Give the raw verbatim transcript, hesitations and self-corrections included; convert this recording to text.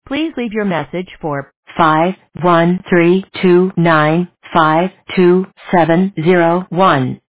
Please leave your message for five one three two nine five two seven zero one.